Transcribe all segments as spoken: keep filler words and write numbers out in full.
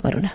خبرونه.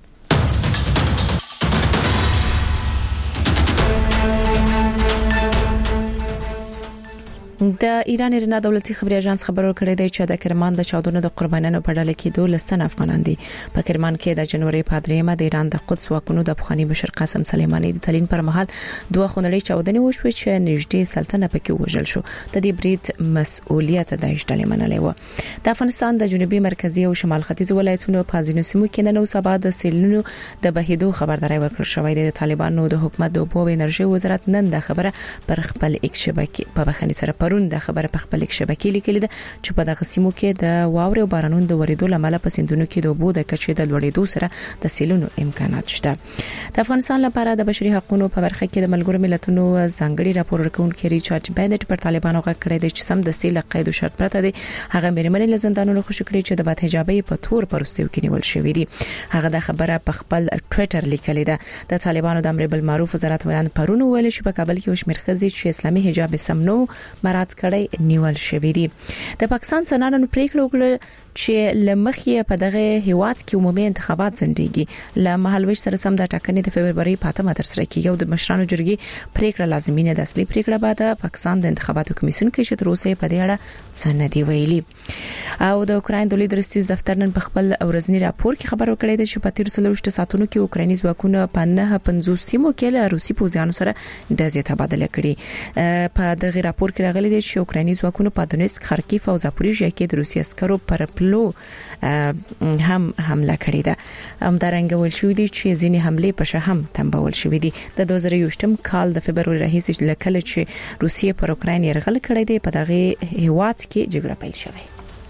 د ایران ایرنا دولتي خبري اژانس خبر ورکړی دی چې د کرمان د چاودنو د قربانیانو په ډله کې دوه لسن افغانان دي. په کرمان کې د جنوري په دریمه د ایران د قدس واکونو د بخاني مشر قاسم سلیمانی د تلین پر مهال دوه خونړۍ چاودنې وشوې چې نږدې سلطنه پکې وژل شو. د دې برید مسؤلیت د اشتلې منلې و. د افغانستان د جنوبي مرکزی او شمال ختیځ ولایتونو په ځینو سیمو کې نن سبا د سیلونو د بهیدو خبرداري ورکړل شوې ده. د طالبانو د حکومت د اوبو او انرژي وزارت نن د خبره پر خپل ایکس شبکې په بخښنې سره پرون د خبره په خپل شبکې لیکلې ده چې په دغه سیمو کې د واورې او بارانونو د وریدو لامل په سیندونو کې د اوبو د کچې د لوړېدو سره د سیلونو امکانات شته. د افغانستان لپاره د بشري حقوقو په برخه کې د ملګرو ملتونو ځانګړي راپور ورکونکي ریچارډ بینټ پر طالبانو غږ کړی دی چې سم د استیل قید او شرط پرته دي هغه میرمنې له زندانونو خوشی کړي چې د بد حجابي په تور پرستیو کې نیول شوې دي. هغه د خبره په خپل ټوئیټر لیکلې ده. د طالبانو د امر بالمعروف وزارت ویان پرونه ویل چې په کابل کې وشمیر خزي چې اسلامي حجاب سم نو مراد کړي نیول شوی دی. د پاکستان سنانو پریکړه وکړه چې لمخې په دغه هیواد کې عمومي انتخابات ځنډيږي. ل مهالويش سره سم د ټاکنې د فبرवरी په اتمه تر سره کېږي او د مشرانو جرګې پریکړه لازمي نه ده. اصلي پریکړه بعد پاکستان د انتخاباتو کمیسیون کې چې تر اوسه په دې اړه څه نه دی ویلي. او د اوکرين د لیدر ستیز دفتر نن په خپل ورځنی راپور کې خبر ورکړی دی چې په تیر څلورشت ساعتونو کې اوکرایني ځواکونو په نه پنځوس سیمو کې له روسي پوځیانو سره ډزې تبادله کړې. په دغه راپور کې راغلي دی چې اوکرایني ځواکونو په دونیسک، خارکیف او زاپوریژیا کې د روسي عسکرو پر پلو هم حمله کړې ده. همدارنګه ویل شوې دي چې ځینې حمله په شهم تنبول شوې دي. د دوه زره یوولسم کال د فبرवरी راهیسې لکه چې روسیه پر اوکراین یرغل کړی دی په دغه هیواد کې جګړه پیل شوه.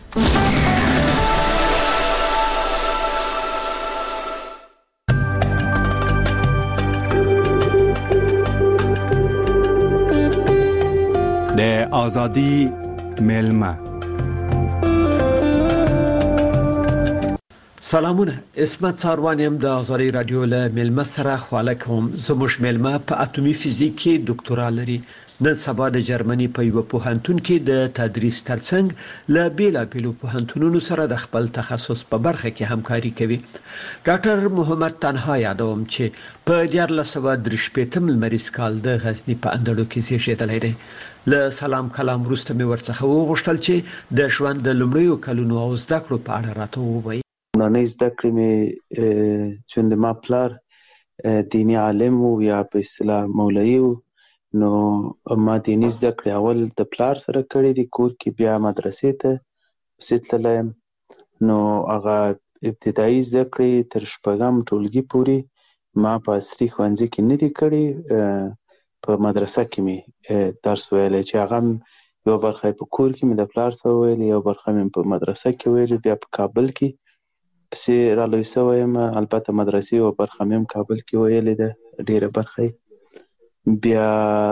د ازادي ملما. سلامونه، اسمت څاروانیم د ازادي رادیو له ملما سره خواله کوم. زموږ ملما په اتمی فزیک کې ډاکټورا لري. نن سبا د جرمني په یو پوهنتون کې د تدریس ترڅنګ له بیلابیلو پوهنتونونو سره د خپل تخصص په برخه کې همکاري کوي. ډاکټر محمد تنها یادوم چې په دیارلس سوه درې شپېتم لمریز کال د غزنی په اندړو کې زیږیدلی دی. له سلام کلام وروسته مې ورڅخه وغوښتل چې د ژوند د لومړیو کلونو او زده کړو په اړه راته ووایي. نانې زده کړې مې چې د ما پلار دینی عالم و یا په اصطلاح مولوي و، نو ما دینی زده کړې اول د پلار سره کړې دي کور کې، بیا مدرسې ته پسې تللی یم. نو هغه ابتدایي زده کړې تر شپږم ټولګي پورې ما په عصري ښوونځي کې نه دي کړې. په مدرسه کې مې درس ویلی چې هغه یو برخه په کور کې مې د پلار سره ویلې، یو برخه مې په مدرسه کې ویلې، بیا په کابل کې پسې را لوی سوی یم. البته مدرسې یو برخه مې هم کابل کې ویلې ده، ډېره برخه. بیا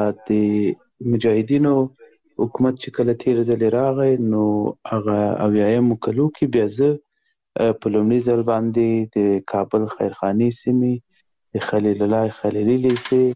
د مجاهدینو حکومت چې کله تیر ځلې راغی نو هغه اویایمو کلو کې بیا زه په لومړي ځل باندې د کابل خیرخانې سیمې د خلیل الله خلیلي لیسې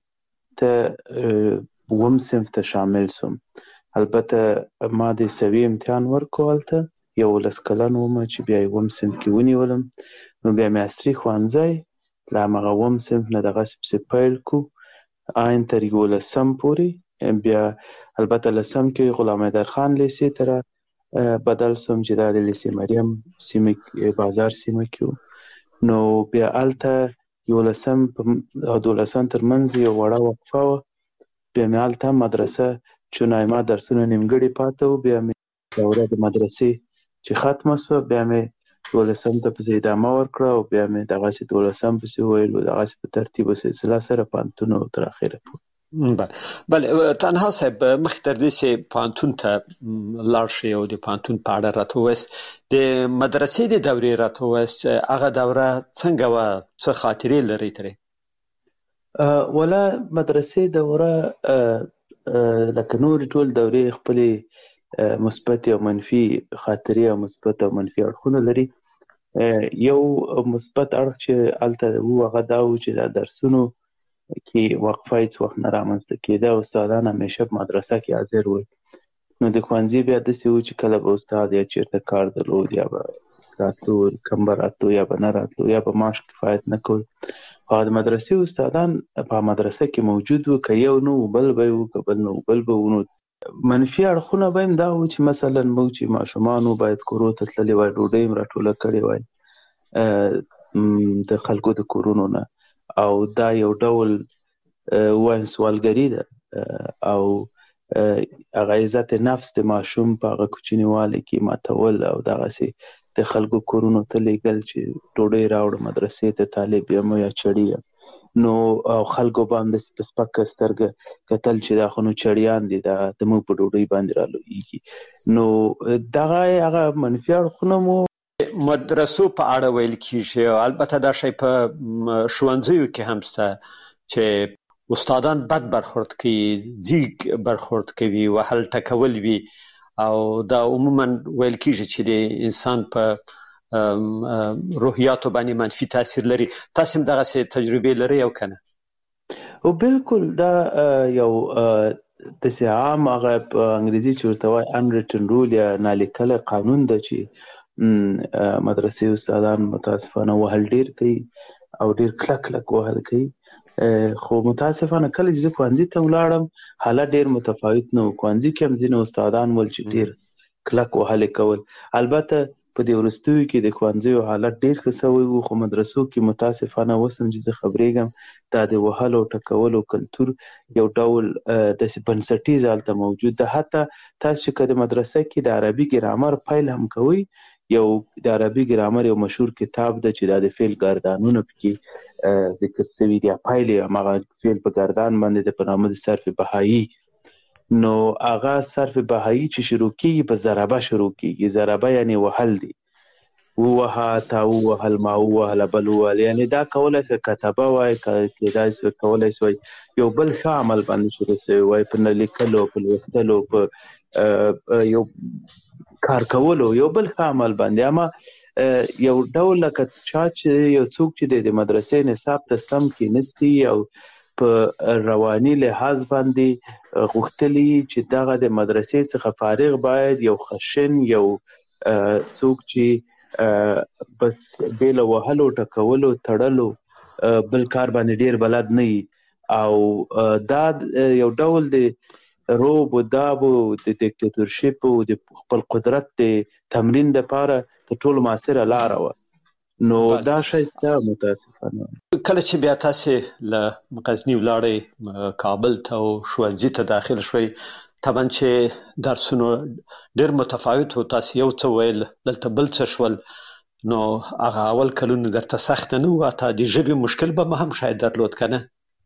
ته اووم صنف ته شامل سوم. البته ما د سوي امتحان ورکړو هلته، یولس کلن وم چې بیا اووم صنف کې ونیولم. نو بیا مې عصري ښوونځی له همغه اووم صنف نه دغسې پسې پیل کړو آین تر یولسم پورې. بیا البته لسم کې غلام حیدرخان لیسې ته را بدل سوم چې دا د لیسې مریم سیمه بازار سیمه کې و. نو بیا هلته یولسم او دولسم تر منځ یو وړه وقفه وه. بیا مې هلته مدرسه چونای ما درسونه نیمګړي پاته و. بیا مې دوره د مدرسې چې ختمه سوه بیا مې دولسم ته پسې ادامه ورکړه او بیا مې دغسې دولسم پسې وویل، دغسې په ترتیب و سلسله سره پوهنتون او تر اخره پورې. بله تنها صاحب مخکې تر دې چې پوهنتون ته لاړ شئ او د پوهنتون په اړه راته ووایاست، د مدرسې د دورې راته ووایاست چې هغه دوره څنګه وه، څه خاطرې لرئ ترې؟ ولا مدرسې دوره لکه نورې ټول دورې خپلې مثبت او منفي خاطرې او مثبت او منفي اړخونه لري. یو مثبت اړخ چې هلته و هغه دا و چې دا درسونو کې وقفه هیڅ وخت نه رامنځته کېده او استادان همیشه په مدرسه کې حاضر ول. نو د ښوونځي بیا داسې و چې کله به استاد یا چېرته کار درلود یا به راتلو کم به راتلو یا به نه راتلو یا به معاش کفایت نه کول. او د مدرسې استادان په مدرسه کې موجود وو، که یو نه و بل به وو، که بل نه و بل به وو. نو منفي اړخونه به هم دا وو چې مثلا موږ چې ماشومان وو باید کورو ته تللي وای، ډوډۍ هم راټوله کړې وای د خلکو د کورونو نه، او دا یو ډول ووایم سوالګري ده او هغه عزت نفس د ماشوم په هغه کوچنیوالي کې ماتول او دغسې د خلکو کورونو ته لیږل چې ډوډۍ راوړه مدرسې ته طالب یم یا چړي یم. نو او خلکو به هم داسې په سپکه سترګه کتل چې دا خو نو چړیان دي، دا زموږ په ډوډۍ باندې رالویږي. نو دغه هغه منفي اړخونه مو مدرسو په اړه ویل کیږي، او البته دا شی په ښوونځیو کې هم شته چې استادان بد برخورد کوي، ځیږ برخورد کوي، وهل ټکول وي، او دا عموما ویل کیږي چې د انسان په روحیاتو باندې منفي تاثیر لري. تاسو هم دغسې تجربې لرئ او که نه؟ او بالکل دا یو داسې عام هغه په انګریزي چې ورته وایي unwritten rule یا نالیکلی قانون ده چې مدرسې استادان متاسفانه وهل ډېر کوي او ډېر کلک کلک وهل کوي. خو متاسفانه کله چې زه ښوونځي ته ولاړم حالت ډېر متفاوت نه و. ښوونځي کې هم ځینې استادان ول چې ډېر کلک وهلې کول. البته په دې وروستیو کې د ښوونځیو حالت ډېر ښه سوی و، خو مدرسو کې متاسفانه اوس هم چې زه خبرېږم دا د وهلو او ټکولو کلتور یو ډول داسې بنسټیز هلته موجود ده. حتی تاسو چې که د مدرسه کې د عربي ګرامر پیل هم کوئ، یو د عربي ګرامر یو مشهور کتاب ده چې دا د فعل ګردانونه پکې ذکر شوي دي، پیل یې هماغه فعل په ګردان باندې ده په نامه د صرف بهایي. نو هغه صرف بهایي چې شروع کېږي په ضربه شروع کېږي. ضربه یعنې وهل دي، ووهه، تا ووهل، ما ووهله، بل ووهل. یعنې دا کولی شي کتبه وای، کېدای شي کولی شي یو بل ښه عمل باندې شروع شوی وای، په نه لیکلو، په لوستلو، په یو کار کولو، یو بل ښه عمل باندې. اما یو ډول لکه چا چې یو څوک چې د مدرسې نصاب ته سم کېنستی او په رواني لحاظ باندې غوښتلي چې دغه د مدرسې څخه فارغ باید یو خشن یو څوک چې بس بې له وهلو ټکولو تړلو بل کار باندې ډېر بلد نه وي، او دا یو ډول د روب و داب و د دیکتاتورشپ و د خپل قدرت د تمرین دپاره تر ټولو مؤثره لاره وه. نو دا شی شته متاسفانه. کله چې بیا تاسې له غزني ولاړئ کابل ته او ښوونځي ته داخل شوئ، طبعا چې درسونه ډېر متفاوت و، تاسې یو څه ویل، دلته بل څه شول، نو هغه اول کلونه درته سخته نه وه؟ حتی د ژبې مشکل به هم شاید درلود که نه؟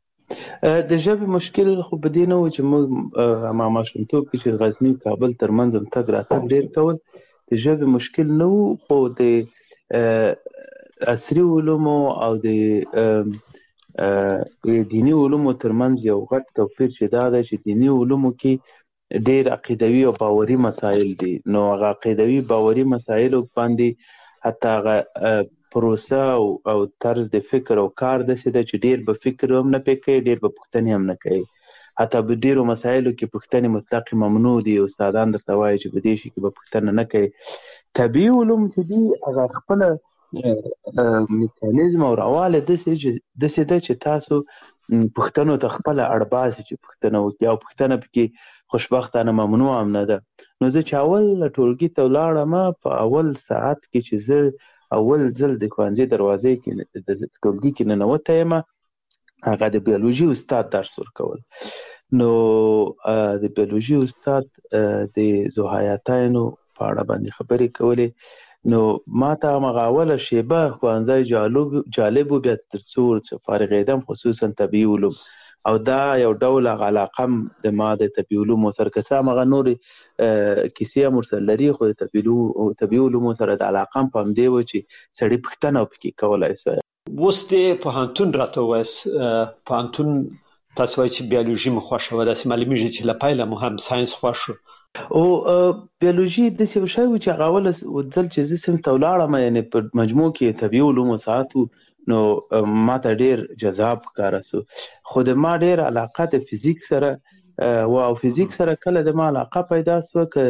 د ژبې مشکل خو په دې نه و چې موږ هما ماشومتوب کې چې غزني کابل ترمنځ هم تګ راتګ ډېر کول، د ژبې مشکل نه و. خو د عصري علومو او د دیني علومو ترمنځ یو غټ توپیر چې دا ده چې دیني علومو کې ډېر عقیدوي او باوري مسایل دي. نو هغه عقیدوي باوري مسایلو باندې حتی هغه پروسه او او طرز د فکر او کار داسې ده چې ډېر به فکر هم نه پې کوي، ډېر به پوښتنې هم نه کوي. حتی په ډېرو مسایلو کې پوښتنې مطلق ممنوع دي، استادان درته وایي چې په دې شي کې به پوښتنه نه کوي. طبیعي علوم چې دي هغه خپله میکانیزم او رواله داسې ده چې تاسو پوښتنو ته خپله اړ باسي چې پوښتنه وکړي، او پوښتنه پکې خوشبختانه ممنوع هم نه ده. نو زه چې اول ټولګي ته ولاړم، په اول ساعت کې چې زه اول ځل د ښوونځي دروازې کې د ټولګي کې ننوتی یم، هغه د بیولوژي استاد درس ورکول. نو د بیولوژي استاد د ذوحیاتینو په اړه باندې خبرې کولې. نو ما ته هماغه اوله شیبه ښوونځی جالب و، بیا تر څو ورڅخه فارغېدم، خصوصا طبیعي علوم، او دا یو ډول هغه علاقه هم د ما د طبیعي علومو سره، که څه هماغه نورې کیسې هم ورسره لري، خو د طبیعي علومو سره د علاقه هم په همدې وه چې سړي پوښتنه پکې کولی شي. اوس د پوهنتون راته ووایاست، پوهنتون تاسو وایئ چې بیولوژي مو خوښه وه، داسې معلومېږي چې له پیله مو هم ساینس خوښ شو. او بیولوژي داسې یو شی و چې هغه اوله ځل چې زه صنف ته ولاړم، یعنې په مجموع کې طبیعي علومو ساعت و، نو ما ته ډېر جذاب ښکاره سو. خو د ما ډېر علاقه د فزیک سره و، او فزیک سره کله د ما علاقه پیدا سوه، که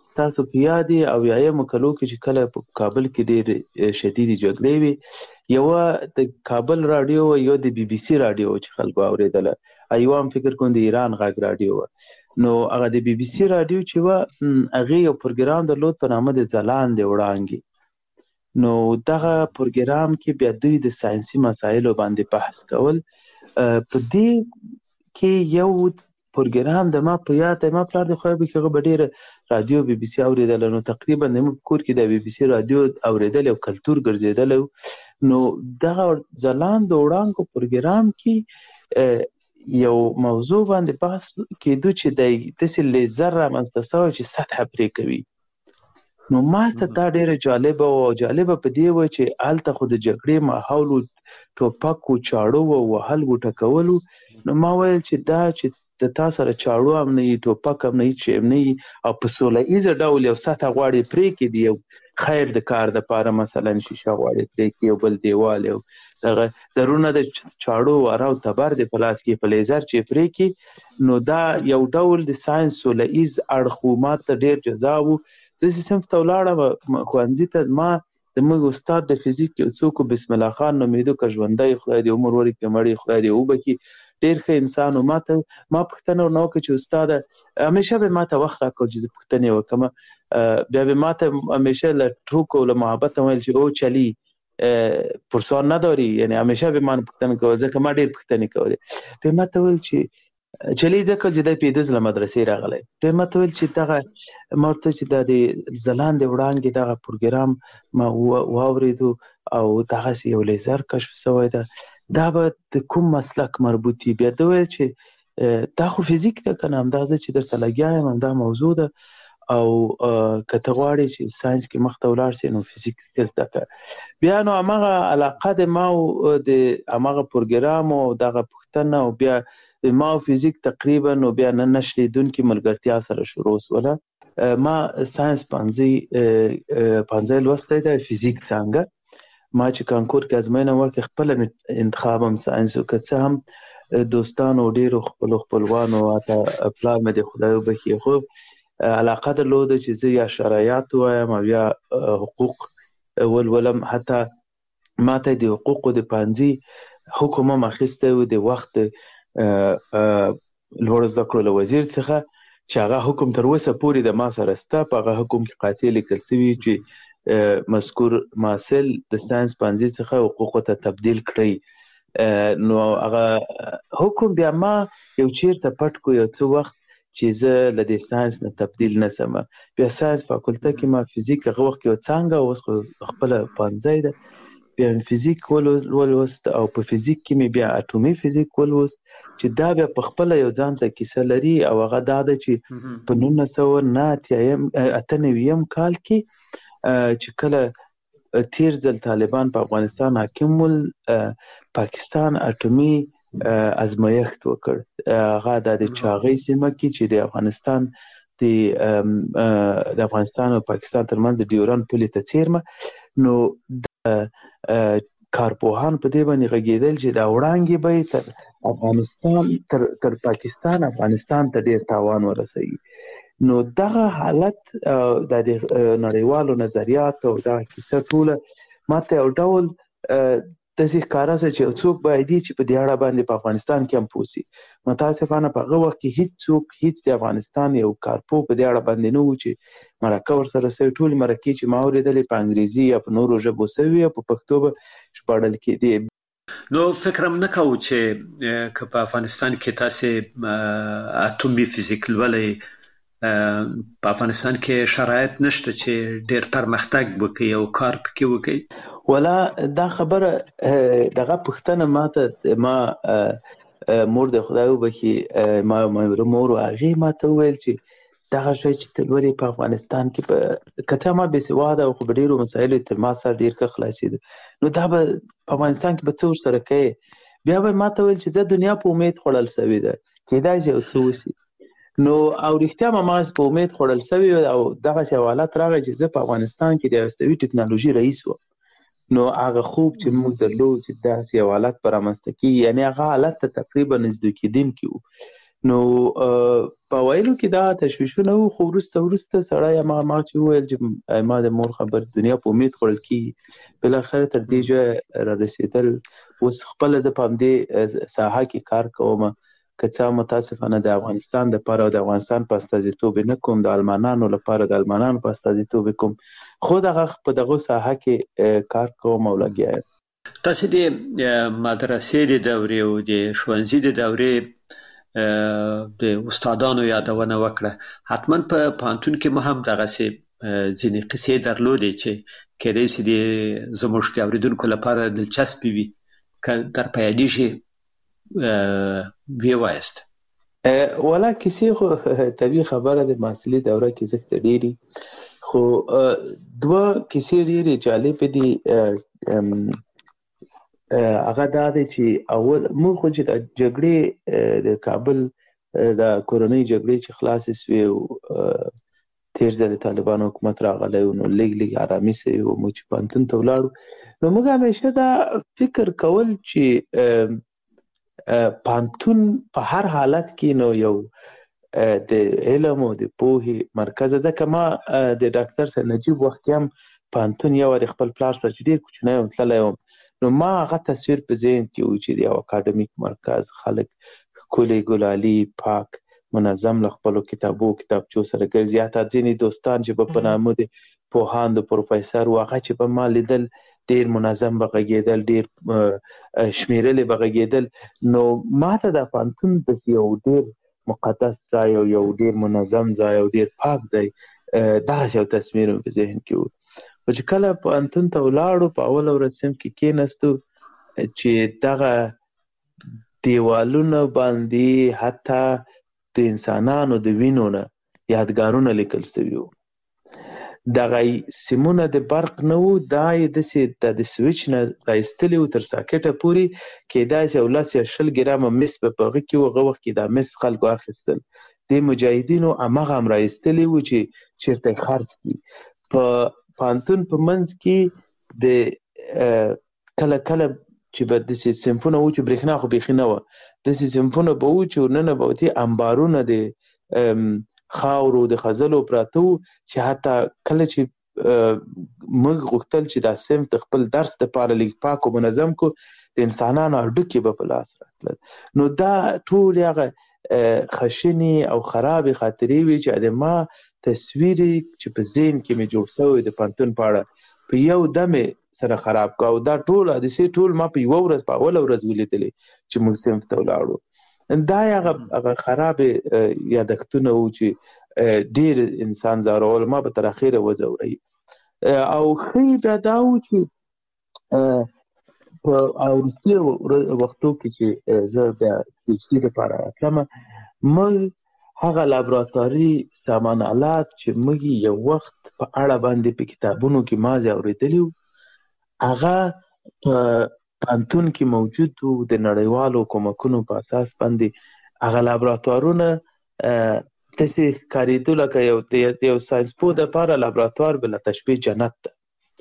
تاسو په یاد او یایم کلو کې چې کله په کابل کې ډېر شدید جګړې وي یو د کابل رادیو یو د بي بي سي رادیو چې خلکو اوریدله ایو هم فکر کوم د ایران غږ رادیو نو هغه د بي بي سي رادیو چې و هغه یو پروګرام درلود په نامه د ځلاند وړانګي نو دغه پروګرام کې بیا دوی د ساينسي مسایلو باندې بحث کول په دې کې یو پروګرام د ما په یاد ما پلار د خو به کې غوډیر رادیو بي بي سي اوریدل نو تقریبا د کور کې د بي بي سي رادیو اوریدل او کلچر ګرځیدل نو دغه ځلاند وړانګو پروګرام کې یو موضوع باندې بحث کېدو چې د تسل لیزر رامنځته چې سطح پرې کوي نو ما ته دا ډیره جالبه او جالبه په دی و چې آلته خو د جګړې ماحول ټوپک او چاړو او هل ګټه کولو نو ما ویل چې دا چې د تاسو سره چاړو هم نه ټوپک هم نه چې نه او په سوله ایز ډول یو ساته غواړي پرې کې دی یو خیر د کار د پاره مثلا شیشه غواړي پرې کې یو بل دیوال یو دغه درونه د چاړو وراو تبر د پلاس کې په لیزر چې پرې کې نو دا یو ډول د ساينس سوله ایز اړخومات ډېر جذاب د سیستم تولاړه خوانځي ته ما د موږ استاد د فزیک یو څوک بسم الله خان نومیدو که ژوندۍ خدای دې عمر ورکړي مړی خدای دې وبکي ډېر ښه انسان او ماته ما پوښتنه نو کوي چې استاد همیشه به ماته وخت راکړي چې پوښتنه وکم بیا به ماته همیشه له ټوکو له محبت ویل چې او چلی پرسان نداری یعنی همیشه به من پوښتنه کوي ځکه ما ډېر پوښتنه کوي به ماته ویل چې چلی ځکه چې د پیدز له مدرسې راغلی به ماته ویل چې دغه مرته چې د ځلاند وړانګې دغه پروګرام ما واوریدو او دغه یو لیزر کشف شوی ده دا به د کوم مسلک مربوطي بیا دا ویل چې دا خو فزیک ده کنه همدا چې درته لګیا یم همدا موضوع ده او کته غواړي چې ساينس کې مخته ولاړ شي نو فزیک زده کړه بیا نو هغه علاقه د ما او د هغه پروګرام او دغه پښتنه او بیا د ما فزیک تقریبا نو بیا نن نشلیدونکو ملګرتیا سره شروع وسوله ما ساينس باندې باندې لوستل د فزیک څنګه ما چې کانکور کې ازموینه ورکړه خپل انتخابم ساينس او که هم دوستانو ډیرو خپل خپلوانو اته پلان مې د خدای وبخي خو علاقه درلوده چې زه یا شرایط وایم او یا حقوق ولولم حتی ماته د حقوقو د پانځي حکومت مخسته و د وخت لوړ زده کړو وزیر څخه چې هغه حکم تر اوسه پورې د ما سره ستا په هغه حکم کې قاتل کلتوي چې مذکور ماسل د ساينس پانځي څخه حقوقو ته تبديل کړی نو هغه حکم بیا ما یو چیرته پټ کو یو څو وخت چې زه له دې ساينس نه تبديل نسم بیا ساينس فاکولټه کې ما فزیک هغه وخت یو څنګه اوس خپل پانځي ده بیا فزیک ولوست او په فزیک کې مې بیا اټومي فزیک ولوست چې دا بیا په خپل یو ځان ته کیسه لري او هغه دا ده چې په نولس سوه نه اته نوي کال کې چې کله تیر ځل طالبان په افغانستان حاکم ول پاکستان اټومي ازمایښت وکړ هغه د چاغې سیمه کې چې د افغانستان د د افغانستان او پاکستان ترمنځ د ډیورن پولې ته څیرمه نو کارپوهان په دې باندې غږیدل چې دا وړانګې به تر افغانستان تر تر پاکستان افغانستان ته ډیر تاوان ورسوي نو دغه حالت د نړیوالو نظریات او دا کیسه ټوله ماته یو ډول د ځکه کاراسه چې څوک باید چې په دې اړه باندې په افغانستان کې هم پوسی متاسفانه په هغه وخت کې هیڅ څوک هیڅ د افغانستان یو کارپو په دې اړه باندې نه و چې مرکه ورسره سوي ټول مرکه چې ما اوریدلې په انګریزي یا په نورو ژبو سوي په پښتو به شپړل کېدی نو فکرم نه کوم چې که په افغانستان کې تاسو اټومي فزیک ولې په افغانستان کې شرایط نشته چې ډېر پرمختګ وکړي او کار پکې وکړي ولا دا خبره دغه پښتنه ماته ما مور د خدای وبخي ما مور هغه ماته ویل چې دغه شی چې تلوري په افغانستان کې په کته ما به سواده او خبريرو مسایل تر ما سره ډیر ښه خلاصید نو دا به په افغانستان کې به څور سره کوي بیا به ماته ویل چې د دنیا په امید خړل سوي ده کېدای شي او څه وسی نو او رښتیا ما ماس په امید خړل سوي او دغه حوالات راغی چې زه په افغانستان کې د استوي ټکنالوژي رئیس و نو هغه خوب چې موږ درلود چې داسې حوالات پر امستکی یعنی هغه حالت ته تقریبا نزدیک دین کیو نو په ویلو کې دا تشویشونه وو، خو وروسته وروسته سړی ما ما چې وویل چې ما د مور خبر دنیا په امید خوړل کېږي، بالاخره تر دې ځایه را رسېدل. اوس خپله زه په همدې ساحه کې کار کوم، که څه متاسفانه د افغانستان دپاره او د افغانستان په استازیتوب نه کوم، د المانانو لپاره د المانانو په استازیتوب کوم، خو دغه په دغه ساحه کې کار کوم او لګیا یم. تاسو د مدرسې د دورې او د ښوونځي د دورې د استادانو یادونه وکړه، حتما په پوهنتون کې مو هم دغسې ځینې قصې درلودې چې کېدای شي د زموږ د اورېدونکو لپاره دلچسپې وي، که در په یادېږي ویې وایاست. والا کیسې خو طبیعي خبره ده، محصلي دوره کې زښته ډېرې، خو دوه کیسې ډېرې جالبې دي. هغه دا دی چې اول موږ خو چې د جګړې د کابل د کورنۍ جګړې چې خلاصې سوې او تېر ځل د طالبانو حکومت راغلی و، نو لږ لږ ارامي سوې وه، موږ چې پوهنتون ته ولاړو، نو موږ همیشه دا فکر کول چې پوهنتون په هر حالت کې نو یو د علم او د پوهې مرکز. ځکه ما د ډاکټر صاحب نجیب وختي هم پوهنتون یو وارې خپل پلار سره چې ډېر کوچنی وم تللی وم، نو ما هغه تصویر په ذهن کې و چې د یو اکاډمیک مرکز، خلک ښکلي ګلالي پاک منظم له خپلو کتابو کتابچو سره ګرځي، حتی ځینې دوستان چې به په نامه د پوهاند و پروفیسر و، هغه چې به ما لیدل ډېر منظم به غږېدل، ډېر شمېرلې به غږېدل. نو ما ته دا پوهنتون داسې یو ډېر مقدس ځای او یو ډېر منظم ځای او ډېر پاک ځای، دغسې یو تصویر مې په ذهن کې و. خو چې کله پوهنتون ته ولاړو، په اوله ورځ صنف کې کېناستو، چې دغه دیوالونه باندې حتی د انسانانو د وینو نه یادګارونه لیکل سوي وو. دغه سیمونه د برق نه وو، دا یې داسې د سویچ نه رایستلي وو تر ساکټه پورې، کېدای شي یو لس یا شل ګرامه مس به په هغه کې وو. هغه وخت کې دا مس خلکو اخیستل، د مجاهدینو هماغه هم رایستلي وو چې چېرته یې خرڅ کړي. په پوهنتون په منځ کې د کله کله چې به داسې صنفونه وو چې برېښنا خو بیخي نه وه، داسې صنفونه به وو چې ورننه به وتې انبارونه د خاورو د خځلو پراته وو، چې حتی کله چې موږ غوښتل چې دا صنف د خپل درس دپاره لږ پاک او منظم کو، د انسانانو هډوکي به په لاس راتلل. نو دا ټول هغه خشنې او خرابې خاطرې وې چې د ما تصویر چې په ذهن کې مې جوړ شوی د پوهنتون په اړه په یو دم سره خراب کړ، او دا ټول حادثې ټول ما په یوه ورځ په اوله ورځ ولیدلې چې موږ صنف ته ولاړو. دا هغه خرابې یادښتونه وو چې ډېر انسان ځورول، ما به تر اخره وځوروي. او ښه بیا دا وو چې په وروستي وختو کې چې زه بیا پي ایچ ډي دپاره راتلم، موږ هغه لابراتواري سامان آلات چې موږ یو وخت په اړه باندې په کتابونو کې مازې اورېدلي وو، هغه په پوهنتون کې موجود وو. د نړیوالو کومکونو په اساس باندې هغه لابراتوارونه داسې ښکارېدو لکه یو د یو ساینسپوه دپاره لابراتوار بله تشبیه جنت ده،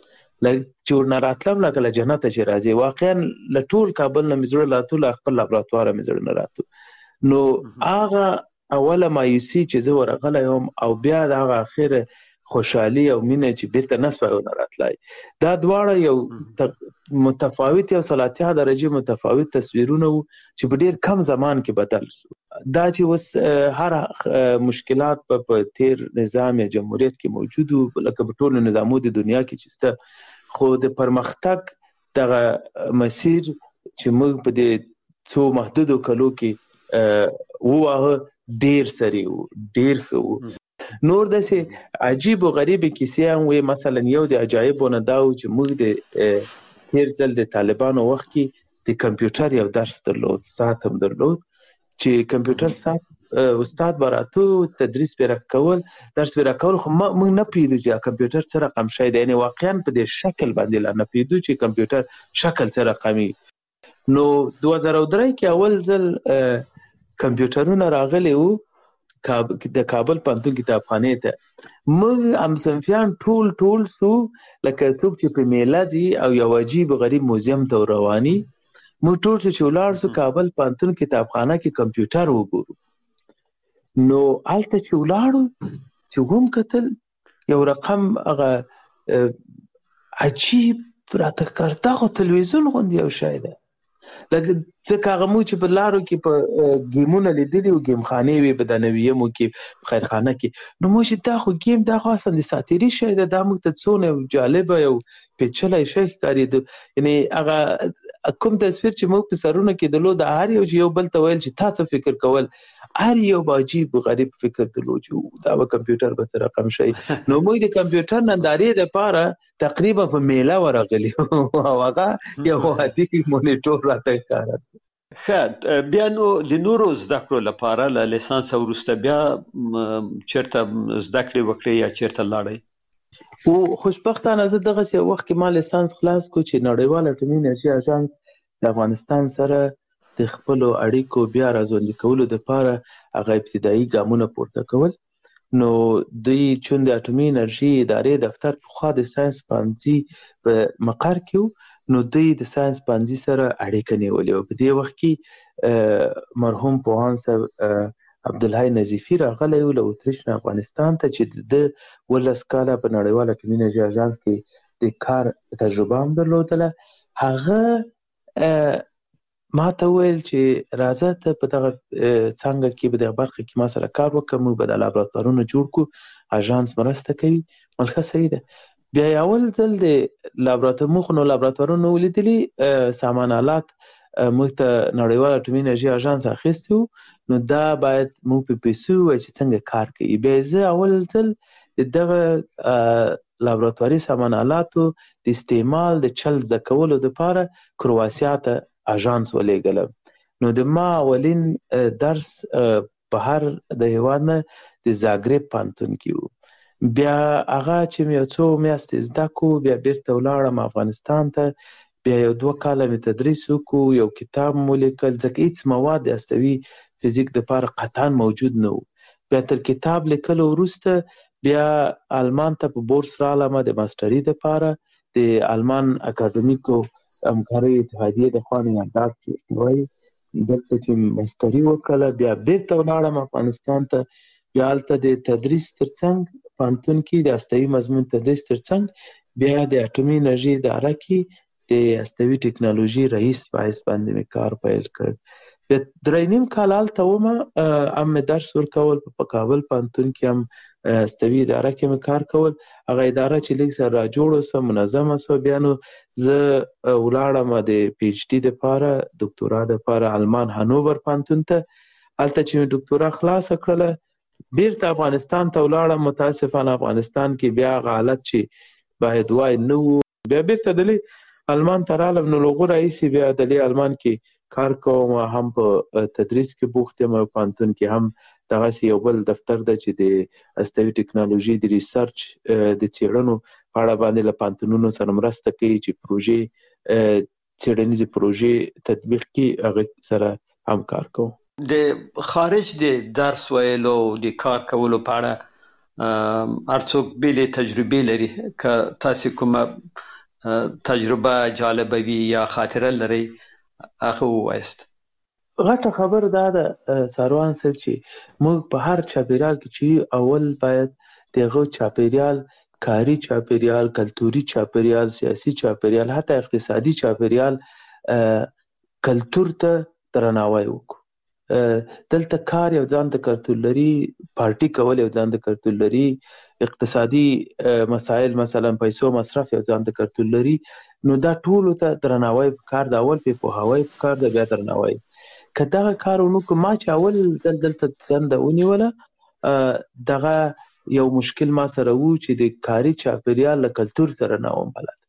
چې ورنه راتلم لکه له جنته چې راځي. واقعا له ټول کابل نه مې زړه راتلو، له خپل لابراتواره مې زړه نه راتلو. نو هغه اوله مایوسي چې زه ورغلی وم، او بیا د هغه اخره خوشحالي او مینه چې بیرته نه سوی ونه راتلی، دا دواړه یو متفاوت یو سلاتیا درجې متفاوت تصویرونه وو چې په ډېر کم زمان کې بدل شو. دا چې اوس هر مشکلات په تیر نظام یا جمهوریت کې موجود وو، لکه په ټولو نظامو د دنیا کې چې شته، خو د پرمختګ دغه مسیر چې موږ په دې څو محدودو کلو کې وواهه ډېر سری وو، ډېر ښه وو. نور داسې عجیب و غریبې کیسې هم وې. مثلا یو د عجایبو نه دا و چې موږ د تېر ځل د طالبانو وخت کې د کمپیوټر یو درس درلود، ساعت هم درلود، چې کمپیوټر ساعت استاد به راته تدریس به راکول، درس به راکول، خو موږ نه پوهېدو چې کمپیوټر څه رقم شی دی، یعنې واقعا په دې شکل باندې لا نه پوهېدو چې کمپیوټر شکل څه رقمي. نو دوه زره درې کې اول ځل کمپیوټرونه راغلي وو د کابل پوهنتون کتابخانې ته. موږ همصنفیان ټول ټول سو لکه څوک چې په میله ځي او یو عجیب غریب موزیم ته رواني. موږ ټول چې ولاړ سو کابل پوهنتون کتابخانه کې کمپیوټر وګورو. نو هلته چې ولاړو چې هم کتل یو رقم هغه عجیب راته ښکار دغه تلویزیون غوندې یو شی دی لکه ځکه هغه مو چې په لارو کې په ګیمونه لیدلي او ګیم خانې وي په د نویمو کې خیرخانه کې نو مو چې دا خو ګیم دا خو اصلا د ساتیري شی دی دا موږ ته څونه جالبه یو پیچلی شی ښکارېده یعنې هغه کوم تصویر چې موږ په سرونه کېدلو د هر یو چې یو بل ته ویل چې تا څه فکر کول هر یو به عجیب غریب فکر درلو چې دا به کمپیوټر به څه رقم شي نو موږ د کمپیوټر نندارې دپاره تقریبا په میله ورغلي او هغه یو عادي مونیټور راته ښکاره ښه بیا نو د نورو زده کړو لپاره له لیسانس وروسته بیا چېرته زده کړې وکړې یا چېرته لاړئ او خوشبختانه زه دغسې یو وخت کې ما لیسانس خلاص کړو چې نړیوال اټومي انرژي اژانس د افغانستان سره د خپلو اړیکو بیا راژوندي کولو دپاره هغه ابتدایي ګامونه پورته کول نو دوی چون د اټومي انرژي ادارې دفتر پخوا د ساینس پوهنځي په مقر کې نو دوی د ساینس پوهنځي سره اړیکه نیولې وه په دې وخت کې مرحوم پوهاند صاحب عبدالحی نظیفي راغلی و له اتریش نه افغانستان ته چې د ولس کاله په نړیوال اټومي انرژي اژانس کې د کار تجربه هم درلودله هغه ما ته وویل چې راځه ته په دغه څانګه کې په دغه برخه کې ما سره کار وکړه موږ به دا لابراتوارونه جوړ کړو اژانس مرسته کوي ویل ښه صحیح ده بیا یې اول ځل د لابراتوار موږ نو لابراتوارونه ولیدلي سامان آلات موږ ته نړیوال اټومي انرژي اژانس اخیستی و نو دا باید موږ په پیسو ووایو چې څنګه کار کوي بیا زه اول ځل د دغه لابراتواري سامان آلاتو د استعمال د چل زده کولو دپاره کرواسیا ته اژانس ولېږلم نو د ما اولین درس بهر د هېواد نه د زاګرب پوهنتون کې و بیا هغه چې مې یو څو میاشتې زده کړو بیا بیرته ولاړم افغانستان ته بیا یو دوه کاله مې تدریس وکړو یو کتاب مو ولیکل ځکه هېڅ مواد د هستوي فزیک دپاره قطعا موجود نه و بیا تر کتاب لیکلو وروسته بیا آلمان ته په بورس رالم د ماسټري دپاره د آلمان اکاډمیکو همکارۍ اتحادیې د خوا نه یاداښت چې وایي دلته چې ماسټري وکړله بیا بیرته ولاړم افغانستان ته بیا هلته د تدریس تر څنګ پوهنتون کې د هستوي مضمون تدریس تر څنګ بیا د اټومي انرژي اداره کې د هستوي ټکنالوژي رئیس په حیث باندې مې کار پیل کړ بیا درې نیم کال هلته ومه هم مې درس ورکول په کابل پوهنتون کې هم هستوي اداره کې مې کار کول هغه اداره چې لږ سره راجوړه سوه منظمه سوه بیا نو زه ولاړم د پی ایچ ډي دپاره دکتورا دپاره آلمان هانوور پوهنتون ته هلته چې مې دکتورا خلاصه کړله بیرته افغانستان ته ولاړم متاسفانه افغانستان کې بیا هغه حالت چې باید وای نه و بیا بیرته دلې آلمان ته رالم نو له هغو راهیسې بیا دلې آلمان کې کار کوم هم په تدریس کې بوخت یم پوهنتون کې هم دغسې یو بل دفتر ده چې د هستوي ټکنالوژي د ریسرچ د څېړنو په اړه باندې له پوهنتونونو سره مرسته کوي چې پروژې څېړنیزې پروژې تطبیق کړي هغه سره هم کار کوم د خارج د درس ویلو د کار کولو په اړه هر څوک بېلې تجربې لري که تاسې کومه تجربه جالبه وي یا خاطره لرئ هغه ووایست غټه خبر دا ده ساروان صاحب چې موږ په هر چاپیریال کې چې اول باید دغه چاپیریال کاری چاپیریال کلتوري چاپیریال سیاسي چاپیریال حتی اقتصادي چاپیریال کلتور ته درناوی وکړو دلته کار یو ځان ته کلتور لري پارټي کول یو ځان ته کلتور لري اقتصادي مسایل مثلا پیسو مصرف یو ځان ته کلتور لري نو دا ټولو ته درناوی پکار د اول په پوهاوی پکار د بیا درناوی که دغه کار ونکړو ما چې اول دل دلته دنده ونیوله دغه یو مشکل ما سره و چې د کاري چاپیریال له کلتور سره نه وم بلد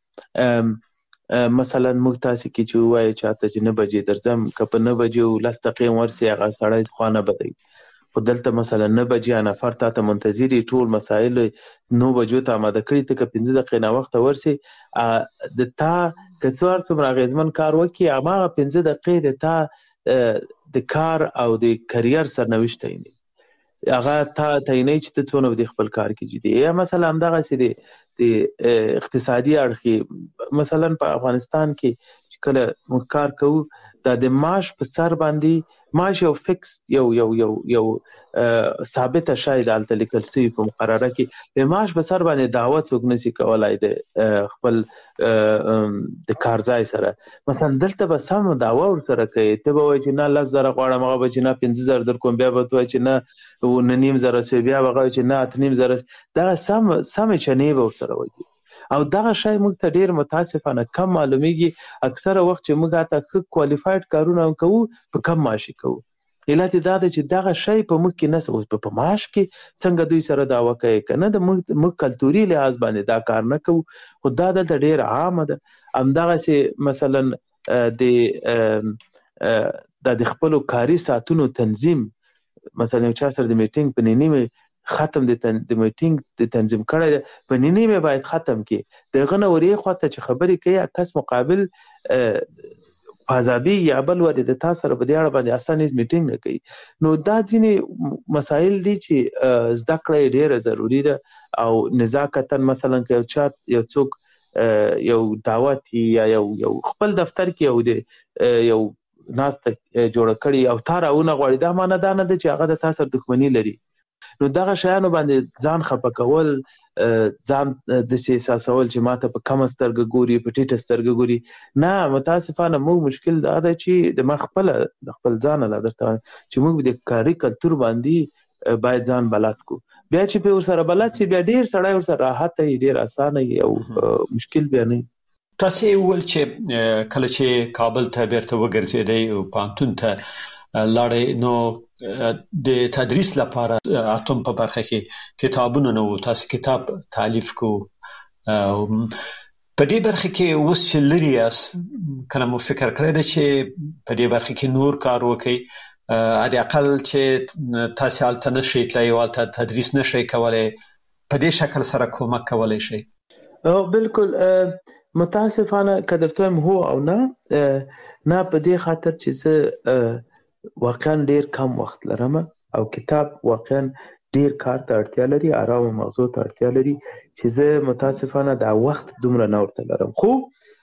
مثلا موږ تاسې کې چې ووایو چاته چې نه بجې درځم که په نه بجې لس دقیقې ورسې هغه سړی خوا نه بدوي خو دلته مثلا نه بجې نفر تا ته منتظر ټول مسایل نو بجو ته اماده کړي ته که پنځه دقیقې ناوخته ورسې د تا که څو هر څومره اغېزمن کار وکړي هماغه پنځه دقیقې د تا د کار او د کریر سرنوشت تعینوي هغه تا تعینوي چې ته څونه په خپل کار کې جدي یا مثلا همدغسې د د اقتصادي اړخ مثلا په افغانستان کې چې کله موږ کار کوو دا د معاش په سر باندې معاش یو فکس یو یو یو یو ثابت شای د الته لیکل سوی په مقرره کې د معاش په سر باندې دعوه څوک نشي کولای د خپل د کارځای سره مثلا دلته به سم دعوه ور سره کوي ته به وایي چې نه لس زره غواړم هغه به چې نه پنځه زره در کوم بیا به وایي چې نه و نیم زره سوی بیا به وایي چې نه اته نیم زره دا سم سم چنې به ور سره وایي او دغه شی موږ ته ډیر متاسفانه کم معلومیږي اکثره وخت چې موږ اته ښه کوالیفاید کارونه کوو په کم معاش کوو علت دا ده چې دغه شی په موږ کې نه اوس په معاش کې څنګه دوی سره دعوه کوي کنه د موږ موږ کلتوري لحاظ باندې دا کار نه کوو خو دا دلته ډیر عامه ده همدغه سي مثلا د د خپل کاري ساعتونو تنظیم مثلا یو چا سره د میټینګ په نیمه ختم د تن د میټینګ د تنظیم کړی په نیمه باید ختم کی دغه نوري خواته چې خبرې کوي کس مقابل فاضابي یا بل ور د تاسو سره په دې اړه باندې اسانه میټینګ نه کوي نو دا ځینې مسایل دي چې زده کړه ډیره ضروری ده او نزاکتن مثلا که چا یو څوک یو دعوت یا یو یو خپل دفتر کې یو دی یو ناس ته جوړ کړي او تاراونه غوړي دا معنی دا نه ده چې هغه د تاسو سره دښمنی لري نو دغه شیانو باندې ځان خپه کول ځان د سیاسول چې ماته په کم سترګه ګوري په ټیټه سترګه ګوري نه متاسفانه موږ مشکل دا ده چې د مخبل د خپل ځان له درته چې موږ د کاري کلتور باندې باید ځان بلد کو بیا چې په سره بلد سي بیا ډیر سړی ور سره راحت ای ډیر اسانه او مشکل بیا نه تاسو ول چې کله چې کابل ته بیرته وګرځیدای او پانتون ته لاړې نو د تدریس لپاره اتم په برخه کې کتابونه نو تاسو کتاب تالیف کو په دې برخه کې اوس چې لري اس کله مو فکر کړی دی چې په دې برخه کې نور کار وکړي اړ اقل چې تاسو الته نشئ تلای او الته تدریس نشئ کولای په دې شکل سره کومک کولای شي او بالکل متاسفانه قدرتوم هو او نه نه په دې خاطر چې زه واقعا ډیر کم وخت لرم او کتاب واقعا ډیر کار ته اړتیا لري آرام موضوع ته اړتیا لري چې زه متاسفانه دا وخت دومره نه ورته لرم خو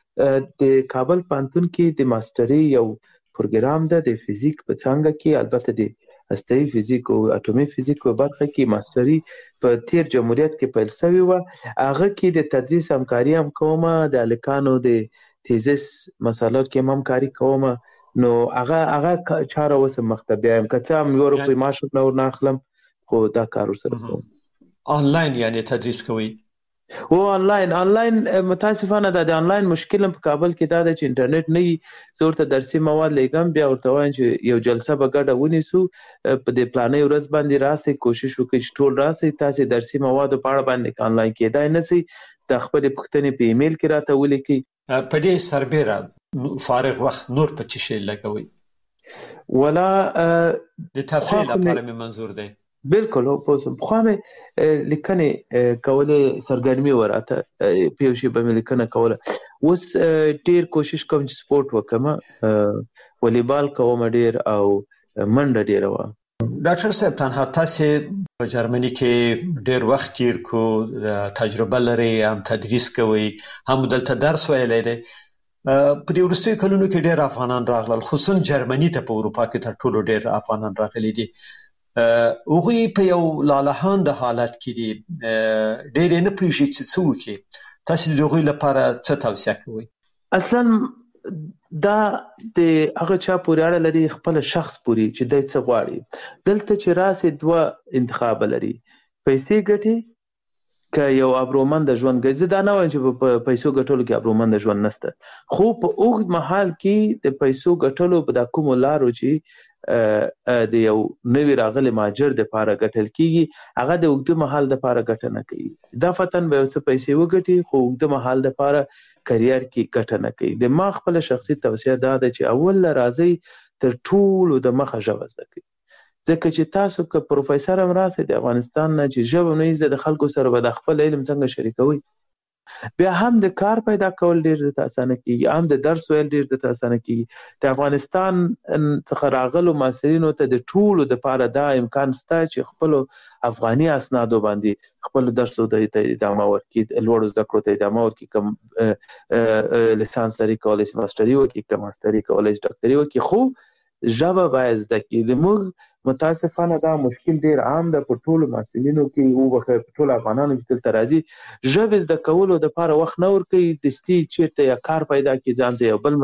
د کابل پانتون کې د ماستري یو پروګرام ده د فزیک په څنګه کې البته د هسته‌ای فزیک او اټومي فزیک په برخه کې ماستري په تیر جمهوریت کې پیل شوی و هغه کې د تدریس همکاري هم کومه د الکانو د تیزس مسالو کې هم کاری کومه نو هغه هغه چاره وسه مختبه هم کته هم یو روپی معاش نو نه اخلم خو دا کار سره کوم آنلاین یعنی تدریس کوي او آنلاین آنلاین متاسفانه د آنلاین مشکل په کابل کې دا د انټرنیټ نه زورته درسي مواد لګم بیا ورته وایم چې یو جلسه به ګډه ونیسو په دې پلانې ورځ باندې راسي کوشش وکړئ چې ټول راسي تاسو درسي مواد په اړه باندې آنلاین کېدای نه سي د خپل پښتنې په ایمیل کې راته ولیکي په دې سربېره فارغ وخت نور په چی شي لګوي ولا د تفریح لپاره مې منظور دی بالکل او په خو مې لیکنه کوله سرګرمي وراته پیو شي به لیکنه کوله اوس ډیر کوشش کوم چې سپورت وکم والیبال کوم ډیر او منډه ډیر و ډاکټر صاحب تنها تاسو په جرمني کې ډیر وخت تیر کو تجربه لري هم تدریس کوي هم دلته درس ویلی دی په دې وروستیو کلونو کې ډیر افغانان راغلل خصوصا جرمني ته په اروپا کې تر ټولو ډیر افغانان راغلي دي هغوی په یو لالهانده حالت کې دي ډیر نه پوهیږي چې څه وکړي تاسو د هغوی لپاره څه توصیه کوئ اصلا دا د هغه چا پورې اړه لري خپل شخص پورې چې دای څه غواړي دلته چې راسي دوه انتخاب لري پیسې ګټي که یو ابرومند ژوند ګرځي دا نه وایم چې په پیسو ګټلو کې ابرومند ژوند نشته خو په اوږد مهال کې د پیسو ګټلو په د کوم لارو چې د یو نوی راغلي ماجر د پاره ګټل کیږي هغه د اوږد مهال د پاره ګټه نه کوي دا فتن به څه پیسې وګټي خو اوږد مهال د پاره کرییر کې ګټه نه کوي د ما خپل شخصي توصیه دا ده چې اول راځي تر ټولو د مخه ژبه زده کړئ ځکه چې تاسو که پروفیسور هم راسئ د افغانستان نه چې ژبه نه زده د خلکو سره به د خپل علم څنګه شریکوي بیا هم د کار پیدا کول ډیر د اسانه کیږي، هم د درس ویل ډیر د اسانه کیږي. د افغانستان څخه راغلو محصلینو ته د ټولو د پاره دا امکان شته چې خپل افغاني اسنادو باندې خپل درسو ته ادامه ورکړي، لوړ زده کړو ته ادامه ورکړي، کوم لیسانس لري کولای شي ماستري وکړي، کوم ماستري کولای شي ډاکټري وکړي، خو ژبه باید زده کړي. زموږ متاسفانه دا مشکل ډیر عام ده په ټولو محصلینو کې، او په ټولو افغانانو چې دلته راځي ژبه زده کولو د لپاره وخت نه ورکوي، دستي چیرته یا کار پیدا کړي ځان ته یو بل